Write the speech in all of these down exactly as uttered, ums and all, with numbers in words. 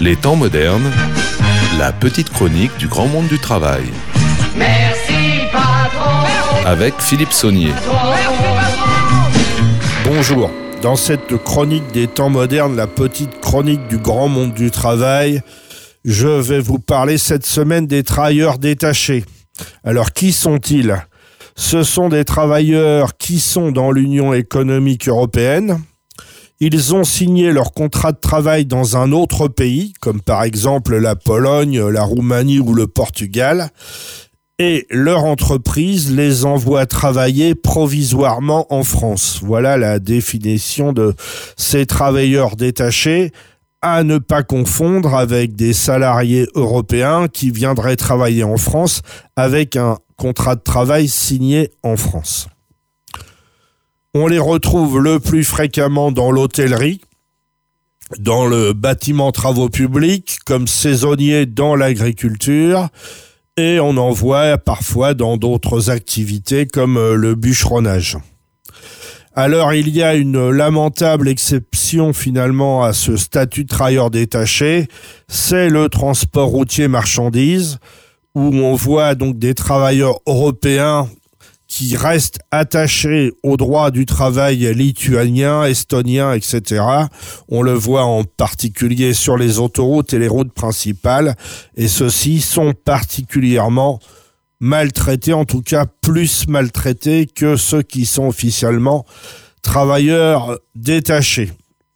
Les temps modernes, la petite chronique du grand monde du travail. Merci patron. Avec Philippe Saunier. Bonjour. Dans cette chronique des temps modernes, la petite chronique du grand monde du travail, je vais vous parler cette semaine des travailleurs détachés. Alors, qui sont-ils ? Ce sont des travailleurs qui sont dans l'Union économique européenne. Ils ont signé leur contrat de travail dans un autre pays, comme par exemple la Pologne, la Roumanie ou le Portugal, et leur entreprise les envoie travailler provisoirement en France. Voilà la définition de ces travailleurs détachés, à ne pas confondre avec des salariés européens qui viendraient travailler en France avec un contrat de travail signé en France. On les retrouve le plus fréquemment dans l'hôtellerie, dans le bâtiment travaux publics, comme saisonniers dans l'agriculture, et on en voit parfois dans d'autres activités comme le bûcheronnage. Alors il y a une lamentable exception finalement à ce statut de travailleur détaché, c'est le transport routier marchandises, où on voit donc des travailleurs européens qui restent attachés au droit du travail lituanien, estonien, et cetera. On le voit en particulier sur les autoroutes et les routes principales, et ceux-ci sont particulièrement maltraités, en tout cas plus maltraités que ceux qui sont officiellement travailleurs détachés.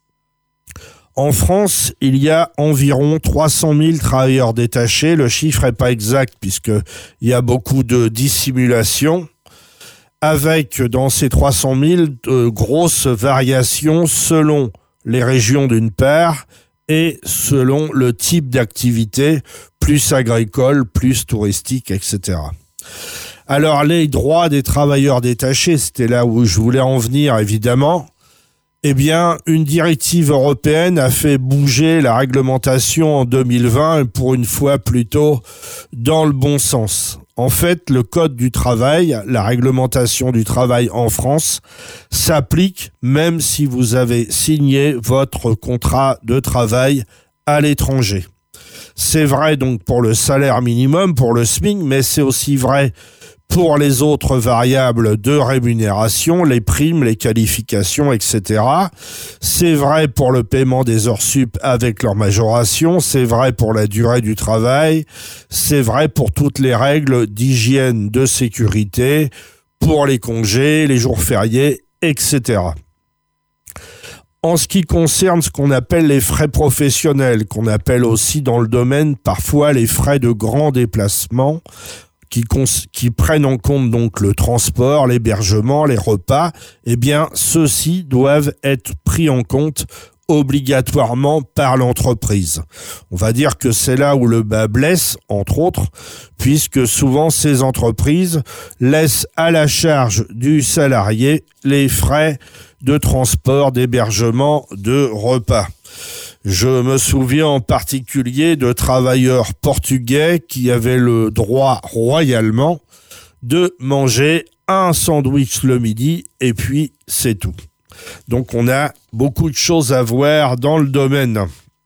En France, il y a environ trois cent mille travailleurs détachés. Le chiffre n'est pas exact puisqu'il y a beaucoup de dissimulation, avec dans ces trois cent mille de grosses variations selon les régions d'une part et selon le type d'activité, plus agricole, plus touristique, et cetera. Alors les droits des travailleurs détachés, c'était là où je voulais en venir évidemment. Eh bien, une directive européenne a fait bouger la réglementation en deux mille vingt, pour une fois plutôt dans le bon sens. En fait, le Code du travail, la réglementation du travail en France, s'applique même si vous avez signé votre contrat de travail à l'étranger. C'est vrai donc pour le salaire minimum, pour le S M I C, mais c'est aussi vrai pour les autres variables de rémunération, les primes, les qualifications, et cetera. C'est vrai pour le paiement des heures sup avec leur majoration, c'est vrai pour la durée du travail, c'est vrai pour toutes les règles d'hygiène, de sécurité, pour les congés, les jours fériés, et cetera. En ce qui concerne ce qu'on appelle les frais professionnels, qu'on appelle aussi dans le domaine parfois les frais de grand déplacement, Qui, cons- qui prennent en compte donc le transport, l'hébergement, les repas, eh bien, ceux-ci doivent être pris en compte obligatoirement par l'entreprise. On va dire que c'est là où le bas blesse, entre autres, puisque souvent ces entreprises laissent à la charge du salarié les frais de transport, d'hébergement, de repas. Je me souviens en particulier de travailleurs portugais qui avaient le droit royalement de manger un sandwich le midi et puis c'est tout. Donc on a beaucoup de choses à voir dans le domaine.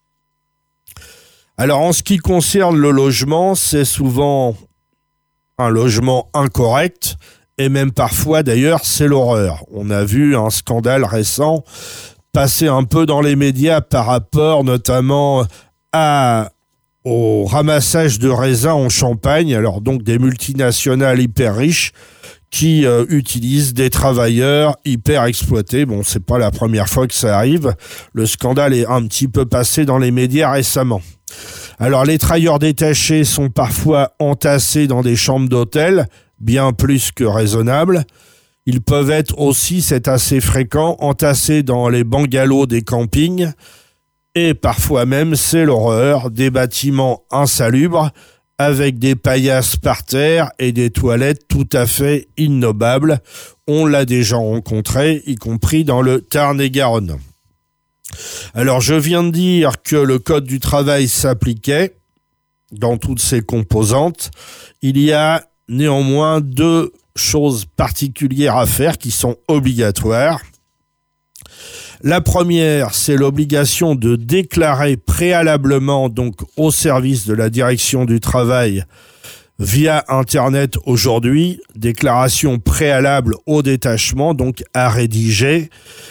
Alors en ce qui concerne le logement, c'est souvent un logement incorrect et même parfois d'ailleurs c'est l'horreur. On a vu un scandale récent passer un peu dans les médias par rapport notamment à, au ramassage de raisins en Champagne, alors donc des multinationales hyper riches qui euh, utilisent des travailleurs hyper exploités. Bon, c'est pas la première fois que ça arrive. Le scandale est un petit peu passé dans les médias récemment. Alors les travailleurs détachés sont parfois entassés dans des chambres d'hôtel, bien plus que raisonnables. Ils peuvent être aussi, c'est assez fréquent, entassés dans les bungalows des campings et parfois même, c'est l'horreur, des bâtiments insalubres avec des paillasses par terre et des toilettes tout à fait innobables. On l'a déjà rencontré, y compris dans le Tarn-et-Garonne. Alors, je viens de dire que le Code du travail s'appliquait dans toutes ses composantes. Il y a néanmoins deux choses particulières à faire qui sont obligatoires. La première, c'est l'obligation de déclarer préalablement donc au service de la direction du travail via Internet aujourd'hui, déclaration préalable au détachement, donc à rédiger,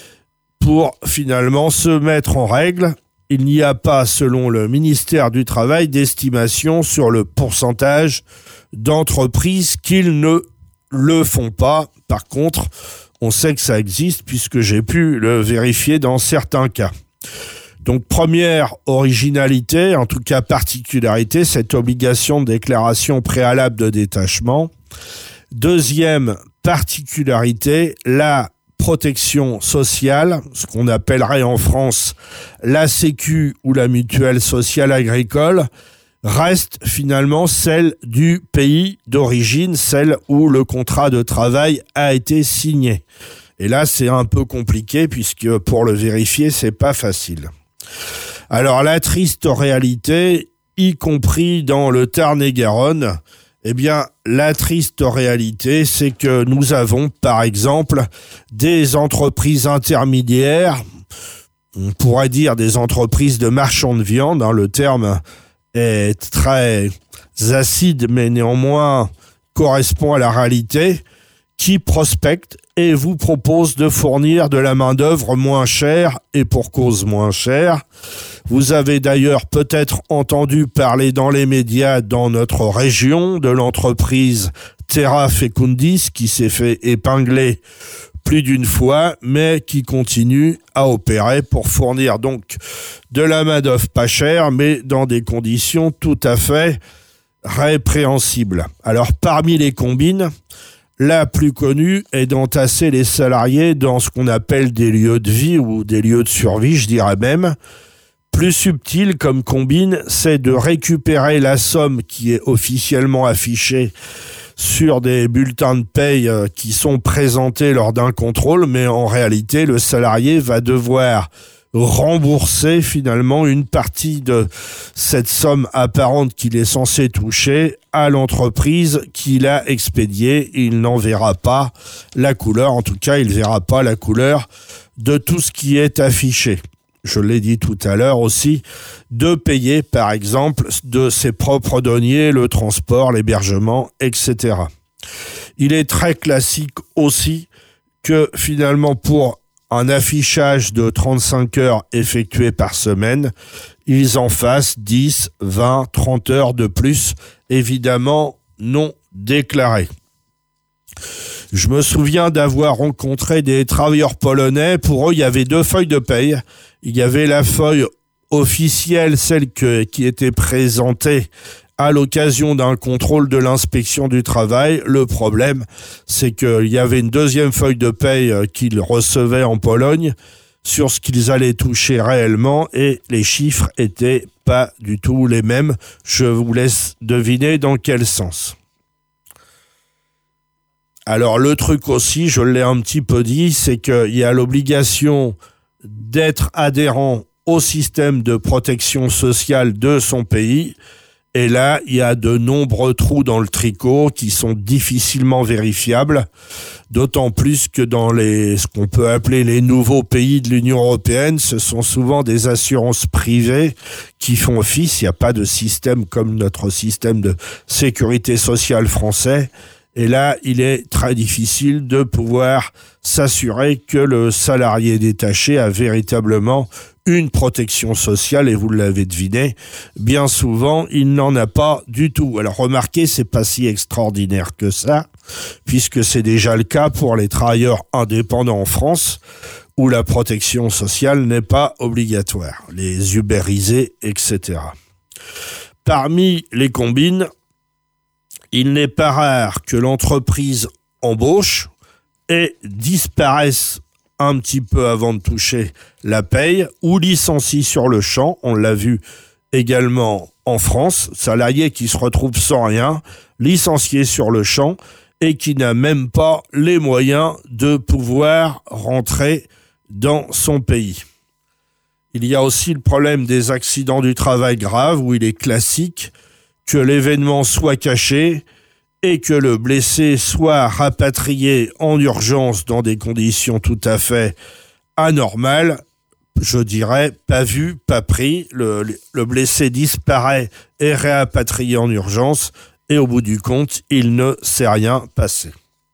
pour finalement se mettre en règle. Il n'y a pas, selon le ministère du Travail, d'estimation sur le pourcentage d'entreprises qui ne le font pas. Par contre, on sait que ça existe puisque j'ai pu le vérifier dans certains cas. Donc, première originalité, en tout cas particularité, cette obligation de déclaration préalable de détachement. Deuxième particularité, la protection sociale, ce qu'on appellerait en France la Sécu ou la mutuelle sociale agricole, reste finalement celle du pays d'origine, celle où le contrat de travail a été signé. Et là, c'est un peu compliqué puisque pour le vérifier, c'est pas facile. Alors, la triste réalité, y compris dans le Tarn-et-Garonne, eh bien, la triste réalité, c'est que nous avons, par exemple, des entreprises intermédiaires, on pourrait dire des entreprises de marchands de viande, hein, le terme est très acide, mais néanmoins correspond à la réalité, qui prospectent et vous proposent de fournir de la main-d'œuvre moins chère et pour cause moins chère. Vous avez d'ailleurs peut-être entendu parler dans les médias dans notre région de l'entreprise Terra Fecundis qui s'est fait épingler plus d'une fois, mais qui continue à opérer pour fournir donc de la main-d'œuvre pas chère, mais dans des conditions tout à fait répréhensibles. Alors, parmi les combines, la plus connue est d'entasser les salariés dans ce qu'on appelle des lieux de vie ou des lieux de survie, je dirais même. Plus subtil comme combine, c'est de récupérer la somme qui est officiellement affichée sur des bulletins de paye qui sont présentés lors d'un contrôle, mais en réalité, le salarié va devoir rembourser finalement une partie de cette somme apparente qu'il est censé toucher à l'entreprise qu'il a expédiée. Il n'en verra pas la couleur, en tout cas, il ne verra pas la couleur de tout ce qui est affiché. Je l'ai dit tout à l'heure aussi, de payer par exemple de ses propres deniers, le transport, l'hébergement, et cetera. Il est très classique aussi que finalement pour un affichage de trente-cinq heures effectué par semaine, ils en fassent dix, vingt, trente heures de plus, évidemment non déclarées. Je me souviens d'avoir rencontré des travailleurs polonais. Pour eux, il y avait deux feuilles de paye. Il y avait la feuille officielle, celle que, qui était présentée à l'occasion d'un contrôle de l'inspection du travail. Le problème, c'est qu'il y avait une deuxième feuille de paye qu'ils recevaient en Pologne sur ce qu'ils allaient toucher réellement et les chiffres étaient pas du tout les mêmes. Je vous laisse deviner dans quel sens. Alors le truc aussi, je l'ai un petit peu dit, c'est qu'il y a l'obligation d'être adhérent au système de protection sociale de son pays. Et là, il y a de nombreux trous dans le tricot qui sont difficilement vérifiables, d'autant plus que dans les ce qu'on peut appeler les nouveaux pays de l'Union européenne, ce sont souvent des assurances privées qui font office. Il n'y a pas de système comme notre système de sécurité sociale français. Et là, il est très difficile de pouvoir s'assurer que le salarié détaché a véritablement une protection sociale, et vous l'avez deviné, bien souvent, il n'en a pas du tout. Alors remarquez, c'est pas si extraordinaire que ça, puisque c'est déjà le cas pour les travailleurs indépendants en France, où la protection sociale n'est pas obligatoire, les ubérisés, et cetera. Parmi les combines, il n'est pas rare que l'entreprise embauche et disparaisse un petit peu avant de toucher la paye ou licencie sur le champ. On l'a vu également en France, salarié qui se retrouve sans rien, licencié sur le champ et qui n'a même pas les moyens de pouvoir rentrer dans son pays. Il y a aussi le problème des accidents du travail graves où il est classique que l'événement soit caché et que le blessé soit rapatrié en urgence dans des conditions tout à fait anormal, je dirais pas vu, pas pris. Le, le blessé disparaît et réapatrié en urgence et au bout du compte, il ne s'est rien passé.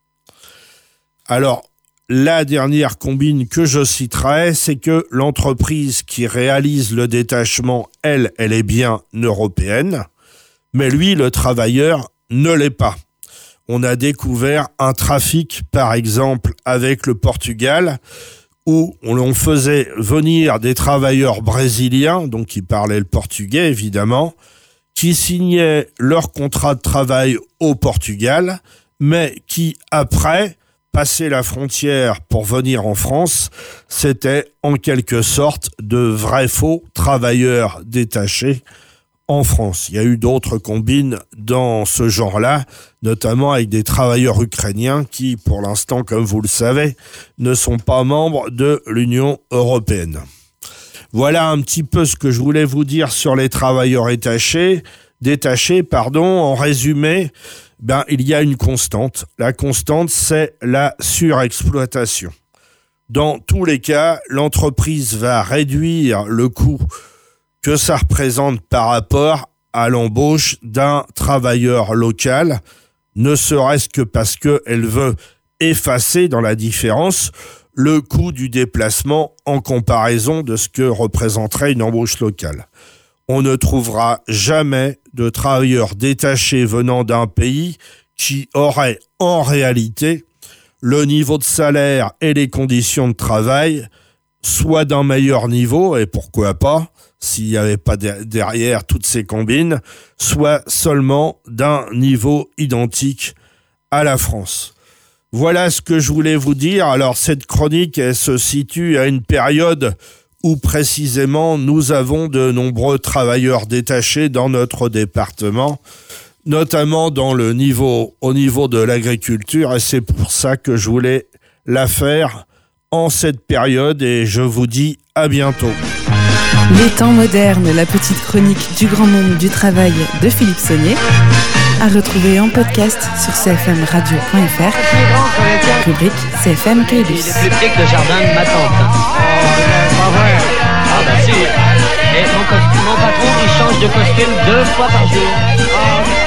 Alors, la dernière combine que je citerai, c'est que l'entreprise qui réalise le détachement, elle, elle est bien européenne, mais lui, le travailleur, ne l'est pas. On a découvert un trafic, par exemple, avec le Portugal, où on faisait venir des travailleurs brésiliens, donc qui parlaient le portugais évidemment, qui signaient leur contrat de travail au Portugal, mais qui, après, passer la frontière pour venir en France, c'était en quelque sorte de vrais faux travailleurs détachés en France. Il y a eu d'autres combines dans ce genre-là, notamment avec des travailleurs ukrainiens qui, pour l'instant, comme vous le savez, ne sont pas membres de l'Union européenne. Voilà un petit peu ce que je voulais vous dire sur les travailleurs détachés. Détachés, pardon. En résumé, ben, il y a une constante. La constante, c'est la surexploitation. Dans tous les cas, l'entreprise va réduire le coût que ça représente par rapport à l'embauche d'un travailleur local, ne serait-ce que parce qu'elle veut effacer dans la différence le coût du déplacement en comparaison de ce que représenterait une embauche locale. On ne trouvera jamais de travailleurs détachés venant d'un pays qui aurait en réalité le niveau de salaire et les conditions de travail soit d'un meilleur niveau, et pourquoi pas, s'il n'y avait pas de- derrière toutes ces combines, soit seulement d'un niveau identique à la France. Voilà ce que je voulais vous dire. Alors cette chronique, elle se situe à une période où précisément nous avons de nombreux travailleurs détachés dans notre département, notamment dans le niveau, au niveau de l'agriculture, et c'est pour ça que je voulais la faire en cette période, et je vous dis à bientôt. Les temps modernes, la petite chronique du grand monde du travail de Philippe Saunier, à retrouver en podcast sur c f m radio point f r, rubrique C F M Campus. Il est plus petit que le jardin de ma tante. Pas vrai. Ah bah si. Et mon, cos- mon patron, il change de costume deux fois par jour.